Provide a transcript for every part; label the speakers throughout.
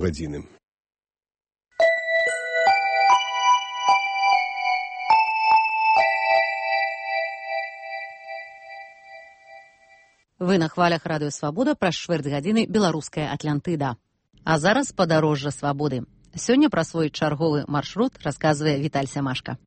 Speaker 1: гадзіны.
Speaker 2: Вы на хвалях радыё «Свабода» праз чвэрць гадзіны беларуская Атлантыда. А зараз падарожжа свабоды. Сёння пра свой чарговы маршрут расказвае Віталь Сямашка.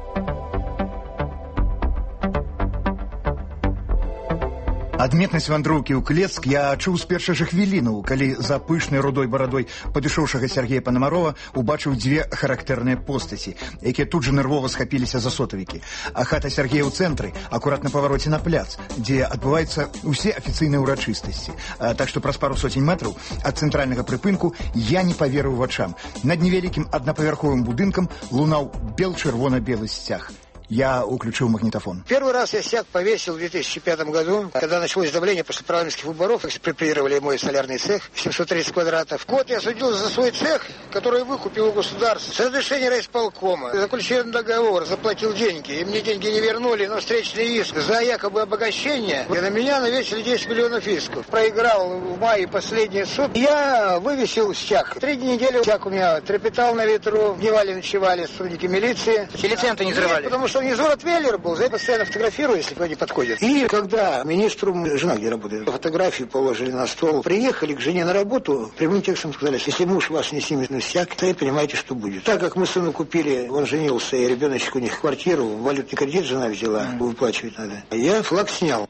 Speaker 3: Адметнасць вандроўкі ў Клецк я чуў з першых жа хвілінаў, калі за пышнай рудой барадой падышоўшага Сергея Панамарова убачыў дзве характэрныя постаці, якія тут жа нервова схапіліся за сотавікі. А хата Сергея ў цэнтры, акурат на павароце на пляц, дзе адбываюцца ўсе афіцыйныя ўрачыстасці. Так што праз пару соцень метраў ад цэнтральнага прыпынку я не паверыў вачам. Над невялікім аднапавярховым будынкам лунаў бел-чырвона-белы сцяг. Я уключил магнитофон.
Speaker 4: Первый раз я стяг повесил в 2005 году, когда началось давление после парламентских выборов, экспроприировали мой солярный цех, 730 квадратов. Год я судился за свой цех, который выкупил у государства. С разрешения райисполкома заключил договор, заплатил деньги, и мне деньги не вернули, но встречный иск за якобы обогащение. И на меня навесили 10 миллионов исков. Проиграл в мае последний суд. Я вывесил стяг. 3 недели стяг у меня трепетал на ветру, дневали-ночевали сотрудники милиции.
Speaker 5: Телецентры не взрывали?
Speaker 4: Потому что внизу ротвейлер был, я постоянно фотографирую, если кто не подходит. И когда министру, жена где работает, фотографию положили на стол, приехали к жене на работу, прямым текстом сказали, если муж вас не снимет на стяг, то понимаете, что будет. Так как мы сыну купили, он женился, и ребеночек у них квартиру, валютный кредит жена взяла, выплачивать надо. Я флаг снял.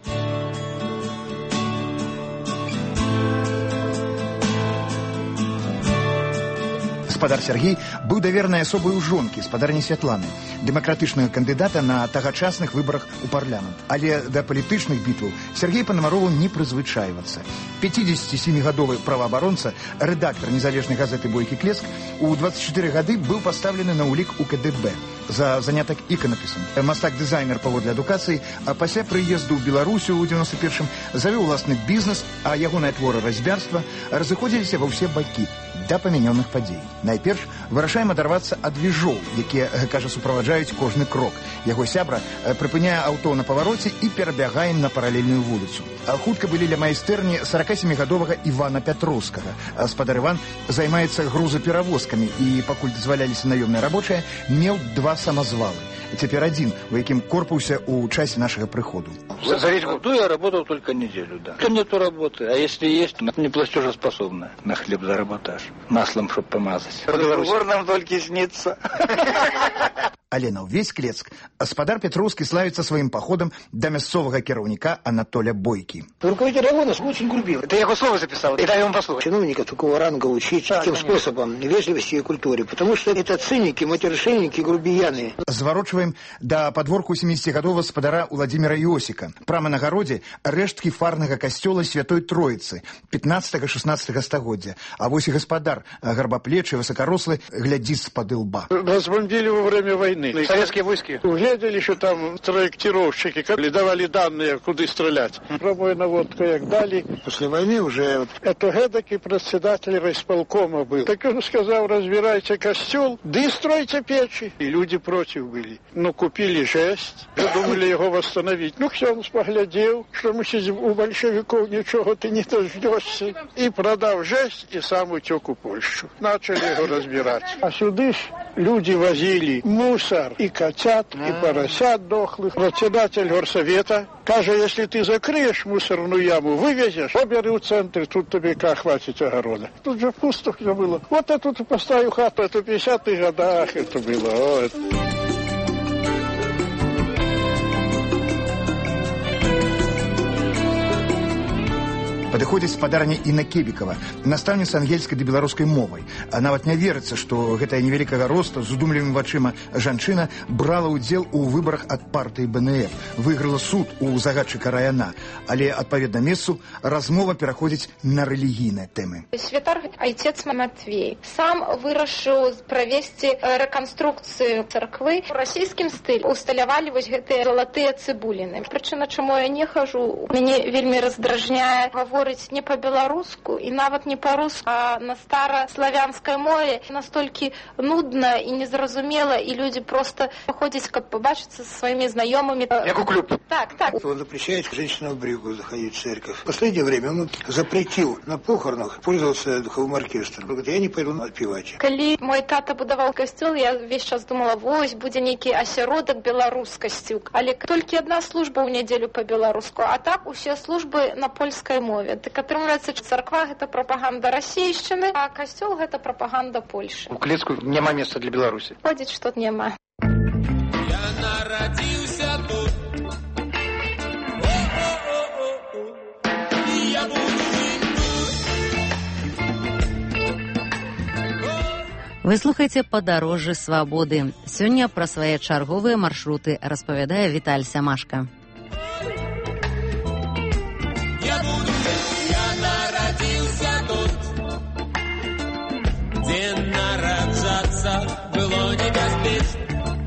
Speaker 3: Гаспадар Сергей быў давернай асобай у жонкі, спадарні Святланы, дэмакратычнага кандыдата на тагачасных выбарах у парламент. Але да палітычных бітваў Сергей Панамарову не прызвычайвацца. 57-гадовы праваабаронца, рэдактар незалежнай газеты «Бойкі Клецк», у 24 гады быў пастаўлены на ўлік у КДБ за занятак іканапісам. Мастак-дызайнер паводле адукацыі, а пасля прыезду ў Беларусю ў 91-м завёў уласны бізнес, а ягоныя творы разьбярства разыходзіліся ва ўсе бакі да памянёных падзей. Найперш вырашаем адарвацца ад віжоў, якія, кажа, суправаджаюць кожны крок. Яго сябра прыпыняе аўто на павароце і перабягаем на паралельную вуліцу. Хутка былі ля майстэрні 47-гадовага Івана Пятроўскага. Спадар Іван займаецца грузаперавозкамі і, пакуль дазваляліся наёмныя рабочыя, меў 2 самазвалы. Цяпер один, у якім корпаўся ў часе нашага прыходу.
Speaker 6: За весь год я работал только неделю, да. Нету работы, а если есть, не платежеспособная. На хлеб заработаешь, маслом, чтоб помазать. Разговор нам только снится.
Speaker 3: Але на ўвесь Клецк гаспадар Пятроўскі славіцца сваім паходам да мясцовага кіраўніка Анатоля Бойкі.
Speaker 4: Руководитель района очень грубил.
Speaker 5: Это я его слово записал, и дай вам послушать.
Speaker 4: Чиновника такого ранга учить таким способом вежливости и культуре, потому что это циники, матершинники, грубияны.
Speaker 3: Зварочваем да падворку 70-гадовага спадара Владимира Иосика. Прама на гародзе рэшткі фарнага касцёла Святой Троицы 15-16 стагоддзя. А вось і гаспадар, гарбаплечы, высокорослы, глядзіць з-пад лба.
Speaker 7: Разбомбили во время войны.
Speaker 5: Советские войски.
Speaker 7: Углядели, что там траектировщики, давали данные, куда стрелять. Пробуя наводка, как дали.
Speaker 4: После войны уже...
Speaker 7: Это эдакий председатель райисполкома был. Так он сказал, разбирайте костел, да и стройте печи. И люди против были. Ну, купили жесть, думали его восстановить. Ну, Ксенс поглядел, что мы у большевиков ничего ты не дождешься. И продав жесть, и сам утек у Польшу. Начали его разбирать. А сюда ж люди возили мусор, и котят, и поросят дохлых. Председатель горсовета каже, если ты закроешь мусорную яму, вывезешь, побери в центр, тут тебе как хватит огорода. Тут же пусто все было. Вот я тут поставлю хату, это в 50-х годах это было.
Speaker 3: Падыходзіць спадарня Інна Кебікава, настаўніца ангельскай ды беларускай мовай. А нават не верыцца, што гэтая невялікага роста з удумлівымі вачыма жанчына брала ўдзел у выбарах ад партыі БНФ, выйграла суд у загадчыка раяна. Але, адпаведна месцу, размова пераходзіць на рэлігійныя тэмы.
Speaker 8: Святар айцец Матвей сам вырашыў правесці рэканструкцыю царквы ў расійскім стылі. Усталявалі вось гэтыя залатыя цыбуліны. Прычына, чаму я не хожу, мяне вельмі раздражняе гаворка гаворыць не па-беларуску і нават не па-руску, а на стараславянскай мове настолькі нудна і незразумела, і людзі просто ходзяць, каб побачыцца со своими знакомыми.
Speaker 5: Як у клуб.
Speaker 8: Так.
Speaker 4: Он запрещает женщинам в брюку заходить в церковь. В последнее время он запретил на похоронах пользоваться духовым оркестром. Говорит, я не пойду отпевать.
Speaker 8: Калі мой тата будаваў касцёл, я весь час думала, вось, будзе нейкі асяродак беларускасці. Але толькі одна служба ў нядзелю па-беларуску, а так усе службы на польскай мове. Так атрымліваецца, царква гэта прапаганда расейшчыны, а касцёл гэта прапаганда Польшы.
Speaker 5: У Клецку няма месца для Беларусі.
Speaker 8: Ходзіць, што няма.
Speaker 1: Я нарадзіўся тут. Я буду жыць тут.
Speaker 2: Вы слухаеце «Падарожжы свабоды». Сёння пра свае чарговыя маршруты распавядае Віталь Сямашка.
Speaker 1: Я буду жыць, я нарадзіўся тут. Дзе нараджацца было небяспечна.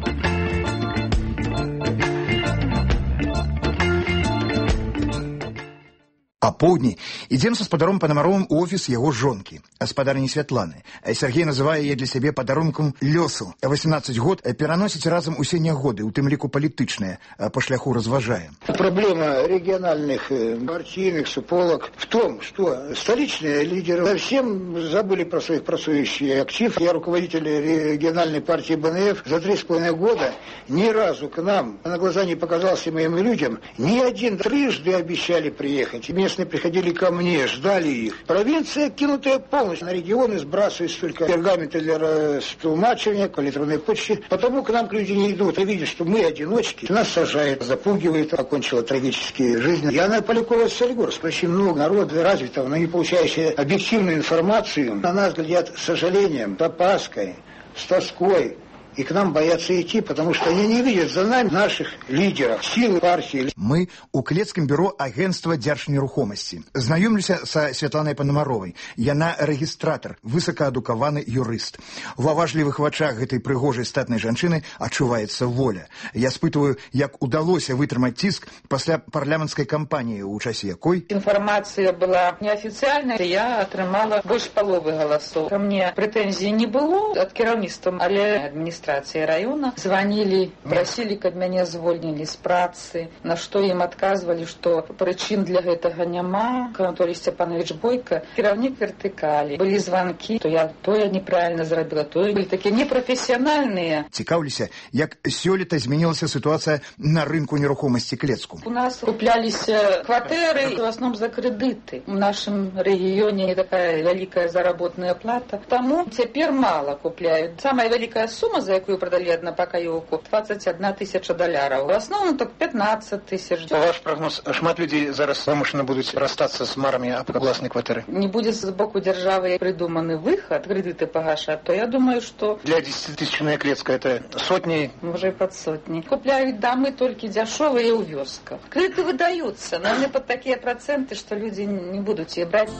Speaker 3: А поўдні ідзем са спадаром Панамаровым у офіс яго жонкі, гаспадарні Святланы. Сяргей называе яе для сябе падарункам лёсу. 18 год пераносіць разам усе нягоды, у тым ліку палітычныя, па шляху разважае.
Speaker 4: Проблема региональных партийных суполок в том, что столичные лидеры совсем забыли про своих працующих актив. Я руководитель региональной партии БНФ. За 3,5 года ни разу к нам на глаза не показался моим людям. Ни один трижды обещали приехать. Местные приходили ко мне, ждали их. Провинция, кинутая полностью на регионы, сбрасывает только пергаменты для растолмачивания по электронной почте. Потому к нам люди не идут. И видят, что мы одиночки. Нас сажают, запугивают. Окончила трагически жизнь. Яна Полякова из Солигорска. Очень много народа развитого, но не получающие объективную информацию. На нас глядят с сожалением, с опаской, с тоской. И к нам боятся идти, потому что они не видят за нами наших лидеров, силы партии.
Speaker 3: Мы у Клецкім бюро агентства дзяржнерухомасці. Знаёмлюся са Святланай Панамаровай. Яна рэгістратар, высокаадукаваны юрыст. У аважлівых вачах гэтай прыгожай статнай жанчыны адчуваецца воля. Я спытваю, як удалося вытрымаць ціск пасля парламенцкай кампаніі, у часе якой
Speaker 9: інфармацыя была неафіцыяльная. Я атрымала больш паловы галасоў. Ко мне прэтэнзій не было ад кіраўніцтва, але адміністрацыя района звонили, просили, каб мяне звольнілі з працы, на што ім адказвалі, што прычын для гэтага няма. Анатолий Степанович Бойко, кіраўнік вертыкалі. Былі званкі, то я тое неправільна зрабіла, тое былі такія непрафесіянальныя.
Speaker 3: Цікаўлюся, як сёлета змянілася сітуацыя на рынку нерухомасці Клецку.
Speaker 9: У нас купляліся кватэры, в основном за крэдыты. У нашым рэгіёне не такая вялікая заработная плата, таму цяпер мала купляюць. Самая вялікая сума, за якую продали однопакоёўку, $21 тысяча. В основном так 15 тысяч.
Speaker 5: Ваш прогноз, шмат людей зараз вымушаны будуць расстацца з марамі аб уласнай кватэры.
Speaker 9: Не будзе з боку дзяржавы прыдуманы выхад, крэдыты пагашаць, то я думаю, что
Speaker 5: для 10-тысячная Клецка это сотни,
Speaker 9: уже и под сотни. Купляют домы только дешевые у вёсках. Кредиты выдаются, но они под такие проценты, что люди не будут их брать.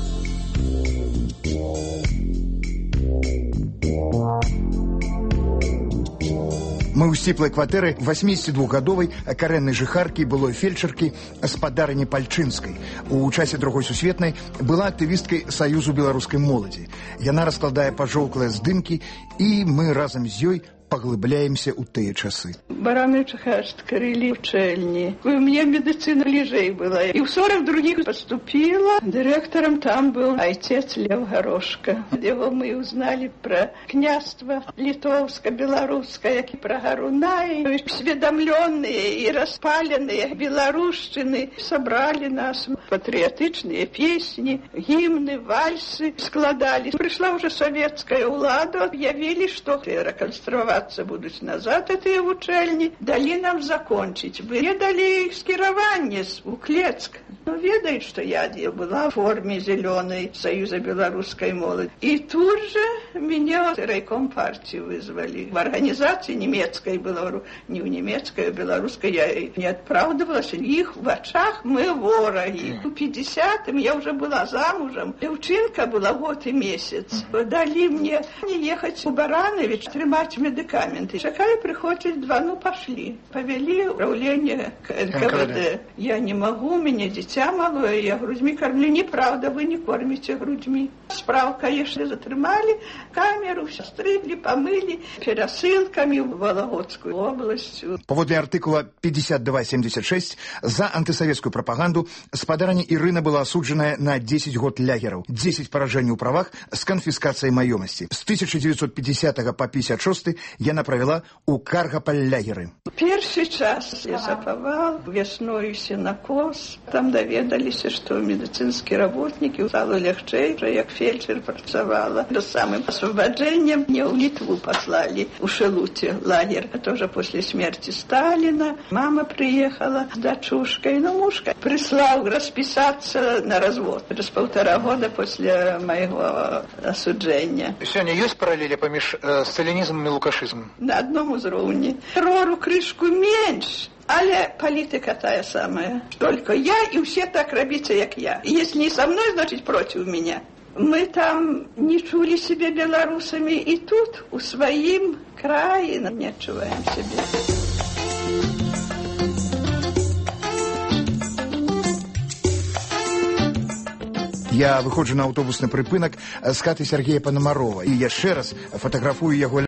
Speaker 3: Мы ў сціплай кватэры 82-гадовай карэннай жыхаркі, былой фельчаркі, спадарыні Пальчынскай. У часе Другой сусветнай была актывісткай Саюзу беларускай моладзі. Яна раскладае пажоўклыя здымкі, і мы разам з ёй поглыбляемся у тыя часы.
Speaker 7: Бараныча открыли учельни. У меня медицина ближей была. И в 42-х поступила. Директором там был отец Лев Горошко. Его мы узнали про княжество литовско-белорусское, про Гарунай. Осведомленные и распаленные белорусщины собрали нас. Патриотичные песни, гимны, вальсы складали. Пришла уже советская улада. Объявили, что реконструировать будуть назад этой учельни, дали нам закончить. Вы дали скирование у Клецка. Но ведает, что я была в форме зеленой Союза белорусской молоди. И тут же
Speaker 10: меня райком партии вызвали. В организации немецкой была, не в немецкой, а в белорусской я не отправдывалась. Их в очах мы вороги. В 50-м я уже была замужем. Девчинка была год и месяц. Дали мне ехать в Баранович, тримать медикаменты. Чекали, приходят два, ну пошли. Повели управление НКВД. Я не могу, у меня дитя малое, я грудьми кормлю. Неправда, вы не кормите грудьми. Справка, если затримали, камеру все стригли, помыли, пересылками в Вологодскую область.
Speaker 3: Паводле артыкула 5276 за антысоветскую пропаганду спадарня Ірына была асуджаная на 10 год лягераў, 10 паражэнняў у правах з канфіскацыяй маёмасці. З 1950 по 56 яна правяла у Каргапаль-лягеры.
Speaker 10: Першы час я запавал, весною сенакос. Там даведаліся, што медыцынскія работнікі стало лягчэй, як фельдшер працавала. До самым освобождением мне в Литву послали, в Шелуте лагерь. Это уже после смерти Сталина. Мама приехала с дочушкой, но мужка прислал расписаться на развод. Через 1,5 года после моего осуджения.
Speaker 5: Сегодня есть параллели поміж сталинизмом и лукашизмом?
Speaker 10: На одном уровне. Террору крышку меньше. Але политика тая самая. Только я и все так робите, как я. Если не со мной, значит против меня. Мы там не чули себя белорусами, и тут у своим крае не отчуваем себя.
Speaker 3: Я выходжу на аўтобусны прыпынак з хаты Сергея Панамарова і яшчэ раз фатаграфую яго